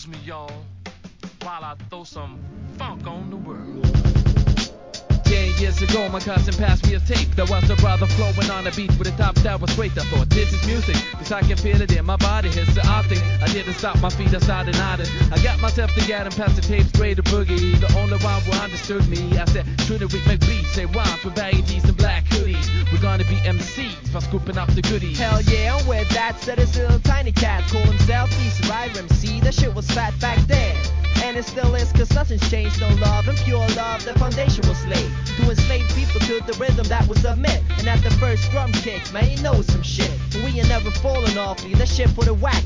Excuse me, y'all, while I throw some funk on the world. 10 years ago, my cousin passed me a tape. There was a brother flowing on a beat with a top that was great. I thought, this is music, cause I can feel it in my body. It's the odd thing, I didn't stop my feet, I started nodding. I got myself together and passed the tape straight to Boogie, the only one who understood me. I said, shouldn't we make beats, say rhymes with baggies and black hoodies? We're gonna be MCs by scooping up the goodies. Hell yeah, I'm with that, said this little tiny cat. Call himself East Rider MC, that shit was fat back then. And it still is, cause nothing's changed, no love and pure love, the foundation was laid. To enslave people to the rhythm that was submit. And at the first drum kick, man, you know some shit. And we ain't never falling off, that shit for the whack.